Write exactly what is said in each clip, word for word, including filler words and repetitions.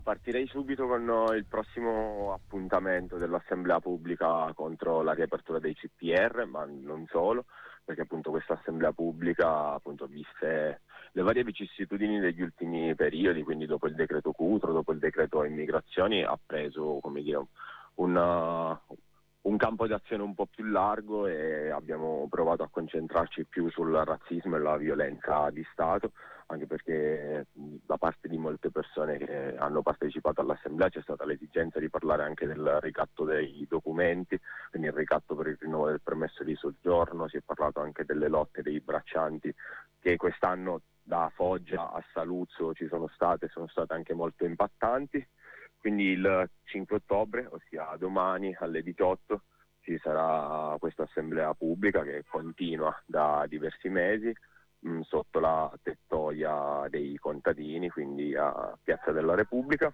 Partirei subito con eh, il prossimo appuntamento dell'Assemblea Pubblica contro la riapertura dei C P R, ma non solo, perché appunto questa Assemblea Pubblica, appunto, viste le varie vicissitudini degli ultimi periodi, quindi dopo il decreto Cutro, dopo il decreto immigrazioni, ha preso, come dire, un, uh, un campo di azione un po' più largo e abbiamo provato a concentrarci più sul razzismo e la violenza di Stato, anche perché da parte di molte persone che hanno partecipato all'assemblea c'è stata l'esigenza di parlare anche del ricatto dei documenti, quindi il ricatto per il rinnovo del permesso di soggiorno. Si è parlato anche delle lotte dei braccianti che quest'anno da Foggia a Saluzzo ci sono state, sono state anche molto impattanti. Quindi il cinque ottobre, ossia domani alle diciotto, ci sarà questa assemblea pubblica che continua da diversi mesi mh, sotto la tettoia dei contadini, quindi a Piazza della Repubblica.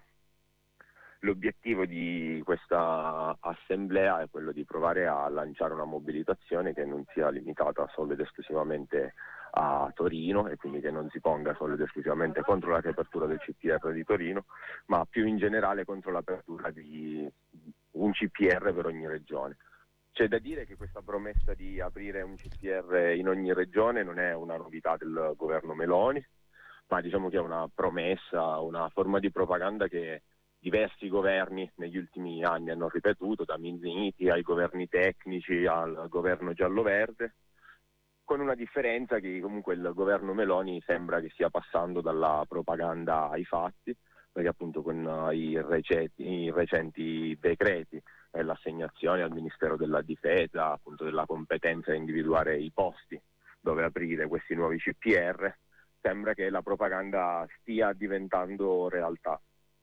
L'obiettivo di questa assemblea è quello di provare a lanciare una mobilitazione che non sia limitata solo ed esclusivamente a Torino e quindi che non si ponga solo ed esclusivamente contro la riapertura del C P R di Torino, ma più in generale contro l'apertura di un C P R per ogni regione. C'è da dire che questa promessa di aprire un C P R in ogni regione non è una novità del governo Meloni, ma diciamo che è una promessa, una forma di propaganda che diversi governi negli ultimi anni hanno ripetuto, da Minniti ai governi tecnici al governo giallo-verde, con una differenza che comunque il governo Meloni sembra che stia passando dalla propaganda ai fatti, perché appunto con uh, i, recenti, i recenti decreti e l'assegnazione al Ministero della Difesa, appunto della competenza a individuare i posti dove aprire questi nuovi C P R, sembra che la propaganda stia diventando realtà.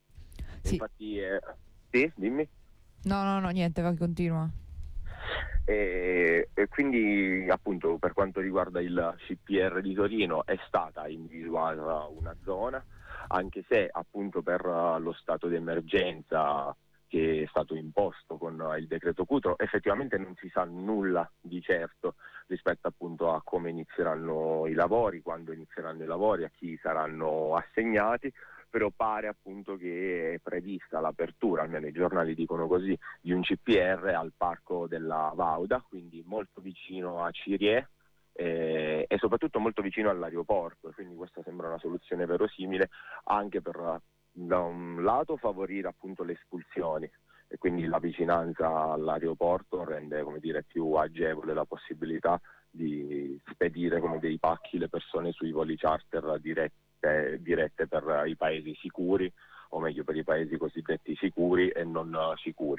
Sì. Infatti, eh, sì, dimmi. No, no, no, niente, vai, continua. E, e quindi appunto per quanto riguarda il C P R di Torino è stata individuata una zona, anche se appunto per uh, lo stato di emergenza che è stato imposto con uh, il decreto Cutro effettivamente non si sa nulla di certo rispetto appunto a come inizieranno i lavori, quando inizieranno i lavori, a chi saranno assegnati. Però pare appunto che è prevista l'apertura, almeno i giornali dicono così, di un C P R al parco della Vauda, quindi molto vicino a Cirie eh, e soprattutto molto vicino all'aeroporto, quindi questa sembra una soluzione verosimile anche per, da un lato, favorire appunto le espulsioni e quindi la vicinanza all'aeroporto rende, come dire, più agevole la possibilità di spedire come dei pacchi le persone sui voli charter diretti dirette per i paesi sicuri, o meglio per i paesi cosiddetti sicuri e non uh, sicuri.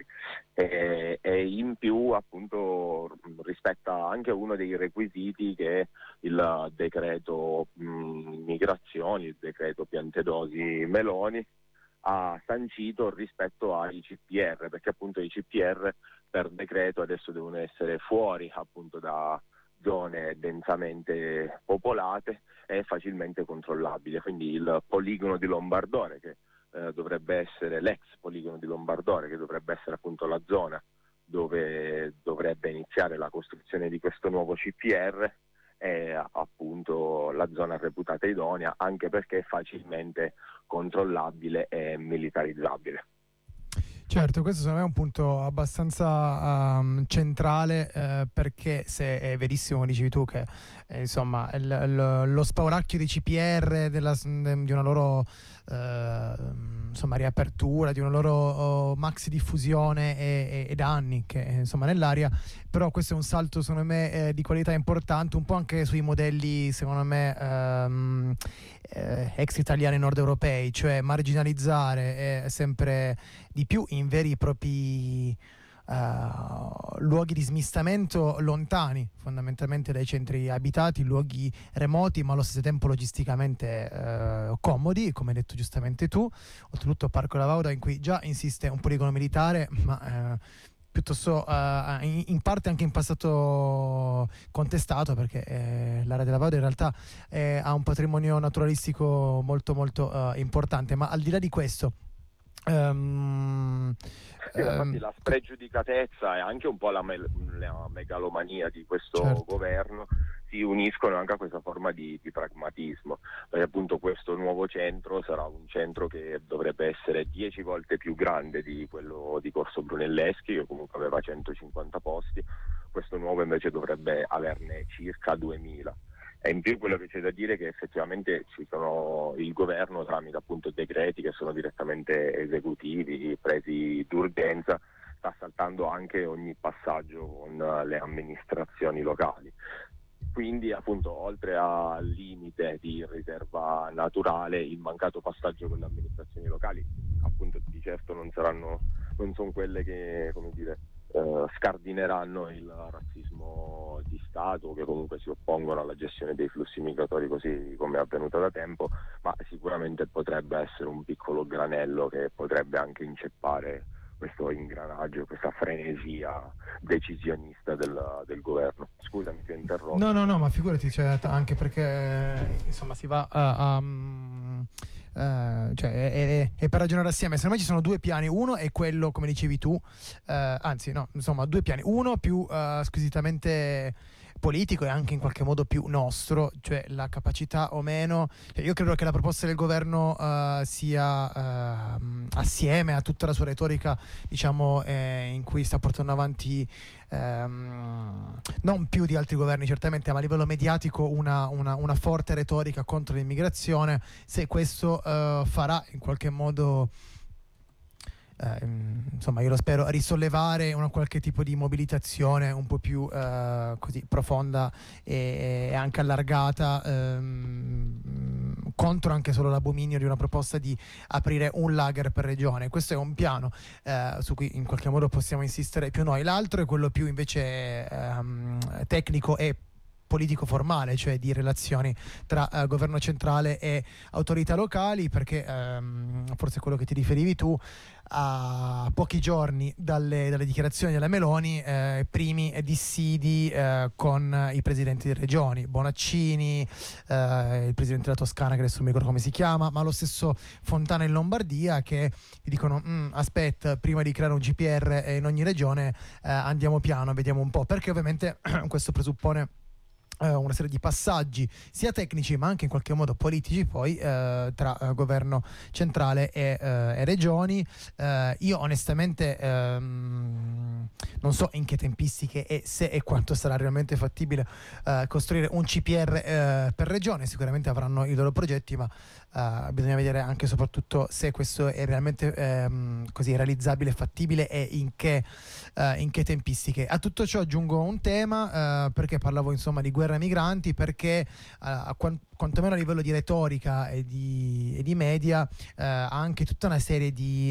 E, e in più appunto rispetta anche uno dei requisiti che il decreto mh, migrazioni, il decreto Piantedosi Meloni ha sancito rispetto ai C P R, perché appunto i C P R per decreto adesso devono essere fuori appunto da zone densamente popolate e facilmente controllabile, quindi il poligono di Lombardore che eh, dovrebbe essere l'ex poligono di Lombardore, che dovrebbe essere appunto la zona dove dovrebbe iniziare la costruzione di questo nuovo C P R, è appunto la zona reputata idonea anche perché è facilmente controllabile e militarizzabile. Certo, questo secondo me è un punto abbastanza um, centrale eh, perché se è verissimo, dicevi tu, che eh, insomma il, il, lo spauracchio di C P R, della, di una loro eh, insomma riapertura, di una loro oh, maxi diffusione è, è, è da anni che è, insomma nell'aria, però questo è un salto secondo me eh, di qualità importante, un po' anche sui modelli secondo me ehm, eh, ex italiani nord europei, cioè marginalizzare eh, sempre di più in veri e propri uh, luoghi di smistamento lontani fondamentalmente dai centri abitati, luoghi remoti ma allo stesso tempo logisticamente uh, comodi, come hai detto giustamente tu. Oltretutto Parco La Vauda, in cui già insiste un poligono militare, ma uh, piuttosto uh, in, in parte anche in passato contestato, perché eh, l'area della Vauda in realtà eh, ha un patrimonio naturalistico molto molto uh, importante. Ma al di là di questo, Um, sì, um, infatti la spregiudicatezza è anche un po' la, me- la megalomania di questo certo. governo, si si uniscono anche a questa forma di, di pragmatismo, perché appunto questo nuovo centro sarà un centro che dovrebbe essere dieci volte più grande di quello di Corso Brunelleschi, che comunque aveva centocinquanta posti. Questo nuovo invece dovrebbe averne circa duemila. E in più quello che c'è da dire è che effettivamente ci sono il governo, tramite appunto decreti che sono direttamente esecutivi, presi d'urgenza, sta saltando anche ogni passaggio con le amministrazioni locali. Quindi appunto oltre al limite di riserva naturale, il mancato passaggio con le amministrazioni locali appunto di certo non saranno, non sono quelle che, come dire, Uh, scardineranno il razzismo di Stato, che comunque si oppongono alla gestione dei flussi migratori così come è avvenuta da tempo, ma sicuramente potrebbe essere un piccolo granello che potrebbe anche inceppare questo ingranaggio, questa frenesia decisionista del, del governo. Scusami, ti ho interrotto. No, no, no, ma figurati, cioè, anche perché insomma si va a... a Uh, cioè è, è, è per ragionare assieme. Secondo me ci sono due piani. Uno è quello, come dicevi tu, uh, anzi no, insomma due piani. Uno più uh, squisitamente politico e anche in qualche modo più nostro, cioè la capacità o meno, cioè, io credo che la proposta del governo uh, sia uh, assieme a tutta la sua retorica, diciamo, eh, in cui sta portando avanti Um, non più di altri governi certamente, ma a livello mediatico una, una, una forte retorica contro l'immigrazione. Se questo uh, farà in qualche modo Uh, insomma, io lo spero, risollevare una qualche tipo di mobilitazione un po' più uh, così profonda e, e anche allargata um, contro anche solo l'abominio di una proposta di aprire un lager per regione. Questo è un piano uh, su cui in qualche modo possiamo insistere più noi. L'altro è quello più invece um, tecnico e politico formale, cioè di relazioni tra uh, governo centrale e autorità locali, perché um, forse quello che ti riferivi tu, a pochi giorni dalle, dalle dichiarazioni della Meloni, eh, primi dissidi eh, con i presidenti delle regioni, Bonaccini, eh, il presidente della Toscana che adesso non mi ricordo come si chiama, ma lo stesso Fontana in Lombardia, che gli dicono aspetta, prima di creare un G P R in ogni regione eh, andiamo piano, vediamo un po', perché ovviamente questo presuppone una serie di passaggi sia tecnici ma anche in qualche modo politici poi eh, tra eh, governo centrale e, eh, e regioni. Eh, io onestamente ehm, non so in che tempistiche e se e quanto sarà realmente fattibile eh, costruire un C P R eh, per regione. Sicuramente avranno i loro progetti, ma eh, bisogna vedere anche e soprattutto se questo è realmente ehm, così realizzabile, fattibile e in che, eh, in che tempistiche. A tutto ciò aggiungo un tema, eh, perché parlavo insomma di guerra migranti, perché uh, quant- quantomeno a livello di retorica e di, e di media uh, ha anche tutta una serie di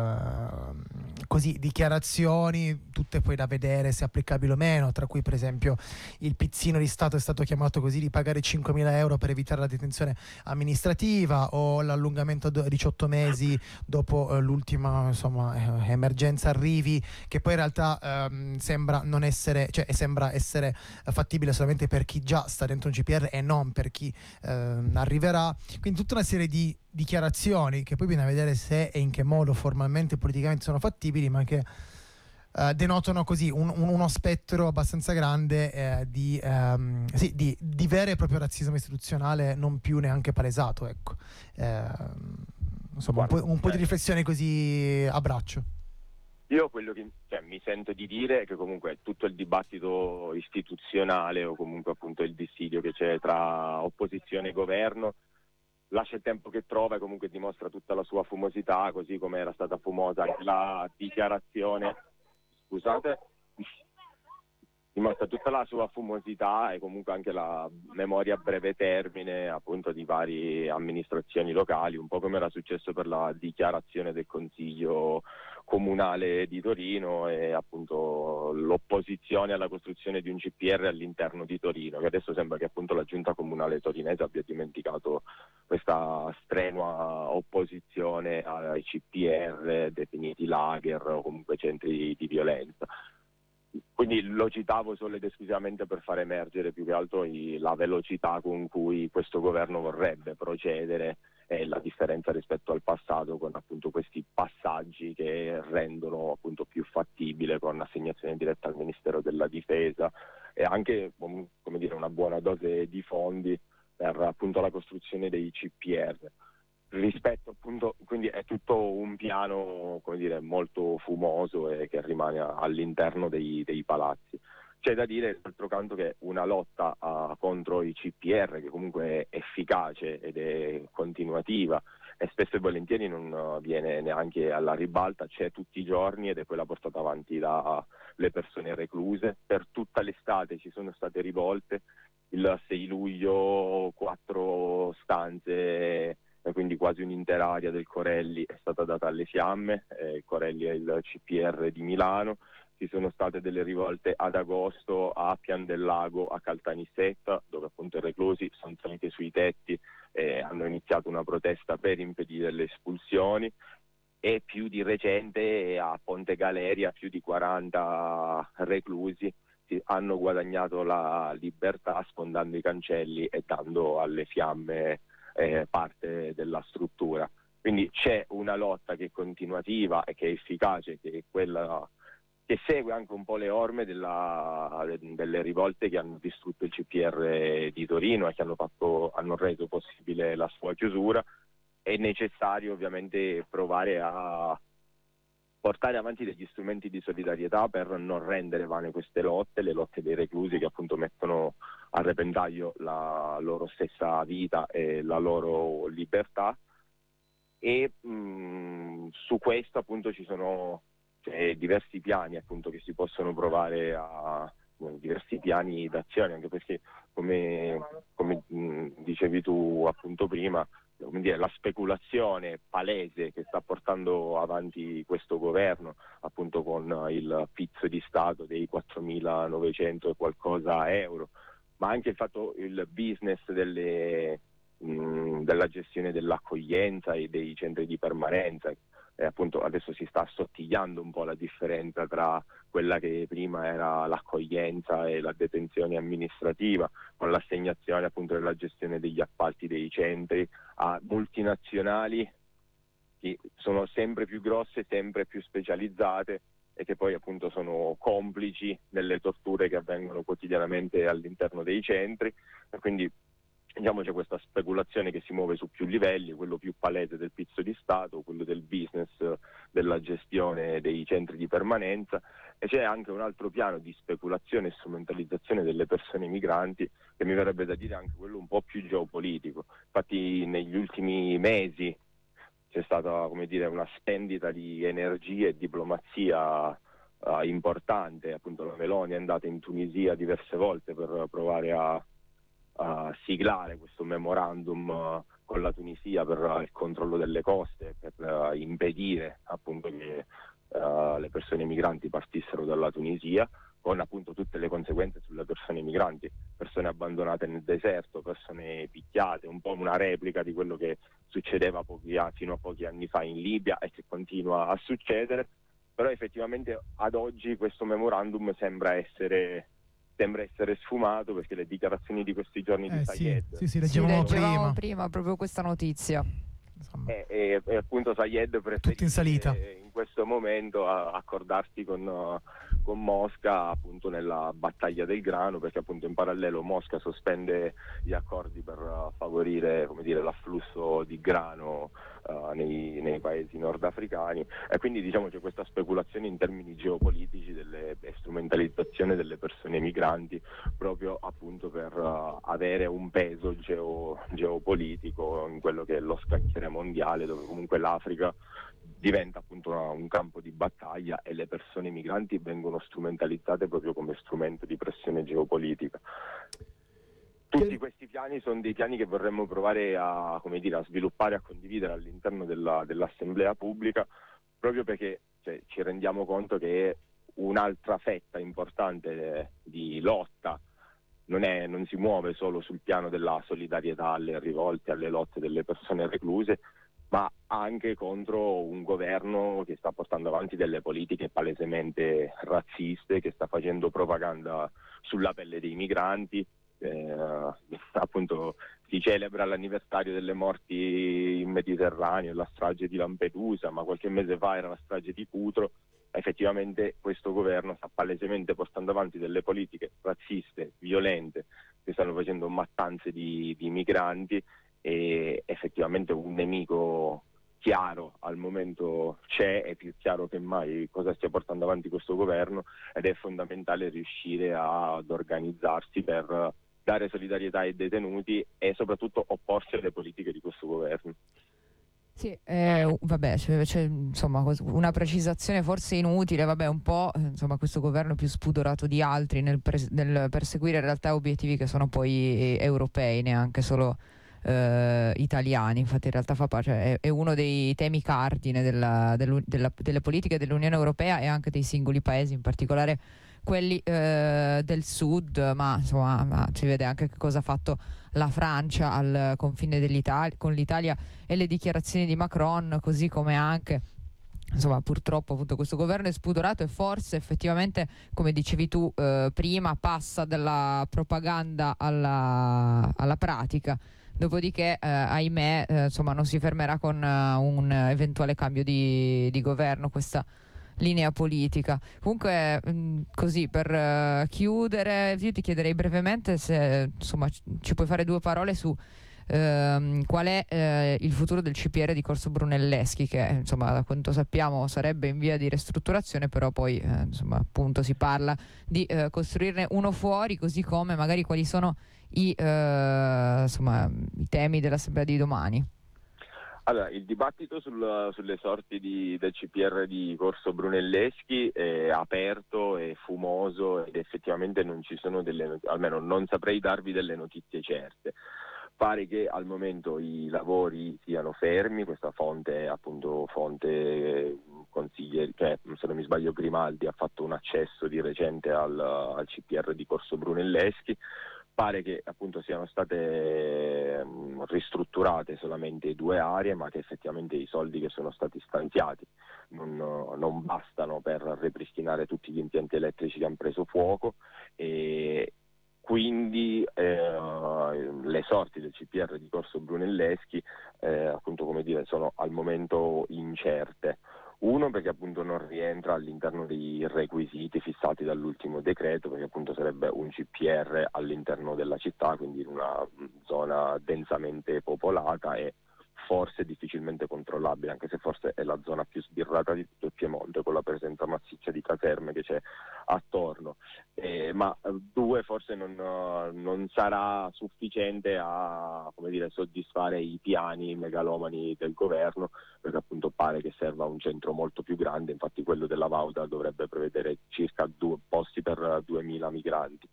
uh, così dichiarazioni, tutte poi da vedere se applicabili o meno, tra cui per esempio il pizzino di Stato è stato chiamato così di pagare cinquemila euro per evitare la detenzione amministrativa, o l'allungamento a diciotto mesi dopo uh, l'ultima insomma eh, emergenza arrivi, che poi in realtà uh, sembra non essere, cioè sembra essere uh, fattibile solamente per per chi già sta dentro un G P R e non per chi eh, arriverà. Quindi tutta una serie di dichiarazioni che poi bisogna vedere se e in che modo formalmente e politicamente sono fattibili, ma che eh, denotano così un, un, uno spettro abbastanza grande eh, di, ehm, sì, di, di vero e proprio razzismo istituzionale non più neanche palesato, ecco. Eh, insomma un po', un po' di riflessione così a braccio. Io quello che cioè, mi sento di dire è che comunque tutto il dibattito istituzionale o comunque appunto il dissidio che c'è tra opposizione e governo lascia il tempo che trova e comunque dimostra tutta la sua fumosità, così come era stata fumosa anche la dichiarazione, scusate, dimostra tutta la sua fumosità e comunque anche la memoria a breve termine appunto di varie amministrazioni locali, un po' come era successo per la dichiarazione del Consiglio Comunale di Torino e appunto l'opposizione alla costruzione di un C P R all'interno di Torino, che adesso sembra che appunto la giunta comunale torinese abbia dimenticato questa strenua opposizione ai C P R definiti lager o comunque centri di violenza. Quindi lo citavo solo ed esclusivamente per far emergere più che altro i, la velocità con cui questo governo vorrebbe procedere e la differenza rispetto al passato, con appunto questi passaggi che rendono appunto più fattibile con assegnazione diretta al Ministero della Difesa e anche, come come dire, una buona dose di fondi per appunto la costruzione dei C P R. Rispetto appunto, quindi è tutto un piano, come dire, molto fumoso e che rimane all'interno dei, dei palazzi. C'è da dire, d'altro canto, che una lotta uh, contro i C P R, che comunque è efficace ed è continuativa e spesso e volentieri non uh, viene neanche alla ribalta, c'è tutti i giorni ed è quella portata avanti dalle persone recluse. Per tutta l'estate ci sono state rivolte, il sei luglio quattro stanze, quindi quasi un'intera area del Corelli è stata data alle fiamme. eh, il Corelli è il C P R di Milano. Ci sono state delle rivolte ad agosto a Pian del Lago, a Caltanissetta, dove appunto i reclusi sono saliti sui tetti e hanno iniziato una protesta per impedire le espulsioni, e più di recente a Ponte Galeria più di quaranta reclusi hanno guadagnato la libertà sfondando i cancelli e dando alle fiamme Eh, parte della struttura. Quindi c'è una lotta che è continuativa e che è efficace, che è quella che segue anche un po' le orme della, delle rivolte che hanno distrutto il C P R di Torino e che hanno, fatto, hanno reso possibile la sua chiusura. È necessario ovviamente provare a portare avanti degli strumenti di solidarietà per non rendere vane queste lotte, le lotte dei reclusi che appunto mettono a repentaglio la loro stessa vita e la loro libertà. E mh, su questo appunto ci sono cioè, diversi piani appunto che si possono provare a diversi piani d'azione, anche perché come, come mh, dicevi tu appunto prima, come dire, la speculazione palese che sta portando avanti questo governo appunto con il pizzo di Stato dei quattromilanovecento e qualcosa euro, ma anche il fatto il business delle, mh, della gestione dell'accoglienza e dei centri di permanenza. E appunto adesso si sta assottigliando un po' la differenza tra quella che prima era l'accoglienza e la detenzione amministrativa, con l'assegnazione appunto della gestione degli appalti dei centri a multinazionali che sono sempre più grosse, sempre più specializzate e che poi appunto sono complici delle torture che avvengono quotidianamente all'interno dei centri. E quindi diciamo c'è questa speculazione che si muove su più livelli, quello più palese del pizzo di Stato, quello del business della gestione dei centri di permanenza, e c'è anche un altro piano di speculazione e strumentalizzazione delle persone migranti che mi verrebbe da dire anche quello un po' più geopolitico. Infatti negli ultimi mesi c'è stata, come dire, una spendita di energie e diplomazia uh, importante. Appunto la Meloni è andata in Tunisia diverse volte per provare a a siglare questo memorandum uh, con la Tunisia per uh, il controllo delle coste, per uh, impedire appunto che uh, le persone migranti partissero dalla Tunisia, con appunto tutte le conseguenze sulle persone migranti, persone abbandonate nel deserto, persone picchiate, un po' una replica di quello che succedeva pochi, fino a pochi anni fa in Libia e che continua a succedere. Però effettivamente ad oggi questo memorandum sembra essere sembra essere sfumato, perché le dichiarazioni di questi giorni eh, di sì, Sayed sì, sì, Sì, leggevamo leggevamo prima. prima proprio questa notizia. Insomma, e, e, e appunto Sayed tutto in salita. preferisce in questo momento a, accordarsi con, uh, con Mosca appunto nella battaglia del grano, perché appunto in parallelo Mosca sospende gli accordi per uh, favorire, come dire, l'afflusso di grano uh, nei, nei paesi nordafricani, e quindi diciamo c'è questa speculazione in termini geopolitici delle, e strumentalizzazione delle persone migranti proprio appunto per uh, avere un peso geo, geopolitico in quello che è lo scacchiere mondiale, dove comunque l'Africa diventa appunto una, un campo di battaglia e le persone migranti vengono strumentalizzate proprio come strumento di pressione geopolitica. Tutti questi piani sono dei piani che vorremmo provare a, come dire, a sviluppare, a condividere all'interno della, dell'assemblea pubblica, proprio perché cioè, ci rendiamo conto che un'altra fetta importante di lotta non, è, non si muove solo sul piano della solidarietà alle rivolte, alle lotte delle persone recluse, ma anche contro un governo che sta portando avanti delle politiche palesemente razziste, che sta facendo propaganda sulla pelle dei migranti. Eh, appunto si celebra l'anniversario delle morti in Mediterraneo, la strage di Lampedusa, ma qualche mese fa era la strage di Cutro. Effettivamente questo governo sta palesemente portando avanti delle politiche razziste, violente, che stanno facendo mattanze di, di migranti, e effettivamente un nemico chiaro al momento c'è, è più chiaro che mai cosa stia portando avanti questo governo, ed è fondamentale riuscire ad organizzarsi per dare solidarietà ai detenuti e soprattutto opporsi alle politiche di questo governo. Sì, eh, vabbè, c'è, c'è, insomma una precisazione forse inutile, vabbè, un po', insomma, questo governo è più spudorato di altri nel, pres- nel perseguire in realtà obiettivi che sono poi europei, neanche solo eh, italiani. Infatti in realtà fa parte, cioè, è, è uno dei temi cardine della, della, delle politiche dell'Unione Europea e anche dei singoli paesi, in particolare quelli eh, del sud, ma insomma ma si vede anche che cosa ha fatto la Francia al confine dell'Italia con l'Italia e le dichiarazioni di Macron, così come anche insomma purtroppo appunto questo governo è spudorato e forse effettivamente, come dicevi tu eh, prima, passa dalla propaganda alla, alla pratica. Dopodiché, eh, ahimè, eh, insomma, non si fermerà con uh, un eventuale cambio di, di governo questa linea politica. Comunque, mh, così per uh, chiudere, io ti chiederei brevemente se insomma c- ci puoi fare due parole su ehm, qual è eh, il futuro del C P R di Corso Brunelleschi, che insomma da quanto sappiamo sarebbe in via di ristrutturazione, però poi eh, insomma appunto si parla di eh, costruirne uno fuori, così come magari quali sono i, eh, insomma, i temi dell'assemblea di domani. Allora, il dibattito sul, sulle sorti di, del C P R di Corso Brunelleschi è aperto, è fumoso ed effettivamente non ci sono delle, almeno non saprei darvi delle notizie certe. Pare che al momento i lavori siano fermi, questa fonte, appunto fonte consigliere, cioè se non mi sbaglio Grimaldi ha fatto un accesso di recente al, al C P R di Corso Brunelleschi. Pare che appunto siano state mh, ristrutturate solamente due aree, ma che effettivamente i soldi che sono stati stanziati non, non bastano per ripristinare tutti gli impianti elettrici che hanno preso fuoco, e quindi eh, le sorti del C P R di Corso Brunelleschi eh, appunto, come dire, sono al momento incerte. Uno, perché appunto non rientra all'interno dei requisiti fissati dall'ultimo decreto, perché appunto sarebbe un C P R all'interno della città, quindi in una zona densamente popolata e forse difficilmente controllabile, anche se forse è la zona più sbirrata di tutto il Piemonte, con la presenza massiccia di caserme che c'è attorno. Eh, ma due, forse non, non sarà sufficiente a, come dire, soddisfare i piani megalomani del governo, perché appunto pare che serva un centro molto più grande. Infatti quello della Vauda dovrebbe prevedere circa due posti per duemila migranti.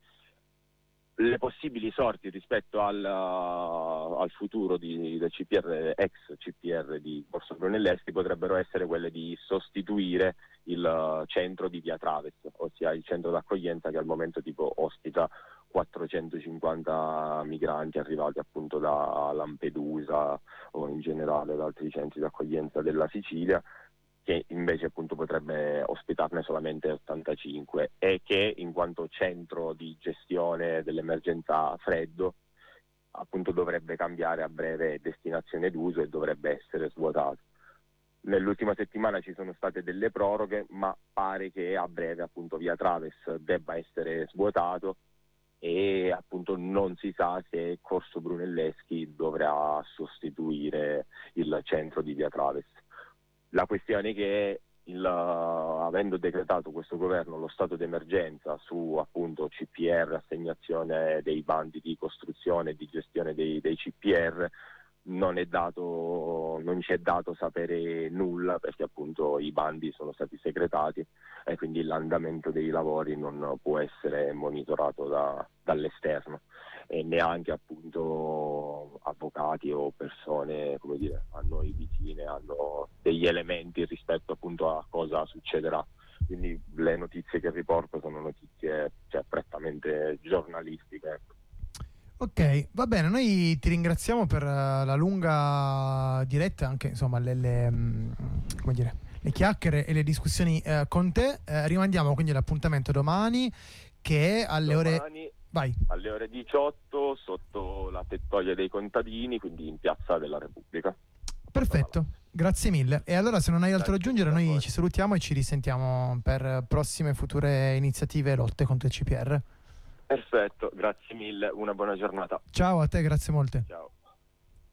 Le possibili sorti rispetto al, uh, al futuro di, del C P R, ex C P R di Corso Brunelleschi, potrebbero essere quelle di sostituire il uh, centro di Via Traves, ossia il centro d'accoglienza che al momento tipo ospita quattrocentocinquanta migranti arrivati appunto da Lampedusa o in generale da altri centri d'accoglienza della Sicilia, che invece appunto potrebbe ospitarne solamente ottantacinque, e che in quanto centro di gestione dell'emergenza freddo appunto dovrebbe cambiare a breve destinazione d'uso e dovrebbe essere svuotato. Nell'ultima settimana ci sono state delle proroghe, ma pare che a breve appunto Via Traves debba essere svuotato, e appunto non si sa se Corso Brunelleschi dovrà sostituire il centro di Via Traves. La questione è che il, avendo decretato questo governo lo stato d'emergenza su appunto C P R, assegnazione dei bandi di costruzione e di gestione dei, dei C P R, non è dato, non ci è dato sapere nulla, perché appunto i bandi sono stati segretati e quindi l'andamento dei lavori non può essere monitorato da, dall'esterno, e neanche appunto avvocati o persone, come dire, a noi vicine hanno degli elementi rispetto appunto a cosa succederà. Quindi le notizie che riporto sono notizie, cioè, prettamente giornalistiche. Ok, va bene, noi ti ringraziamo per uh, la lunga diretta, anche insomma le, le, um, come dire, le chiacchiere e le discussioni uh, con te. Uh, rimandiamo quindi l'appuntamento domani, che è alle domani, ore Vai. Alle ore diciotto sotto la tettoia dei contadini, quindi in Piazza della Repubblica. Perfetto, grazie mille. E allora, se non hai altro da aggiungere, noi voi. ci salutiamo e ci risentiamo per prossime future iniziative e lotte contro il C P R. Perfetto, grazie mille, una buona giornata. Ciao a te, grazie molte. Ciao.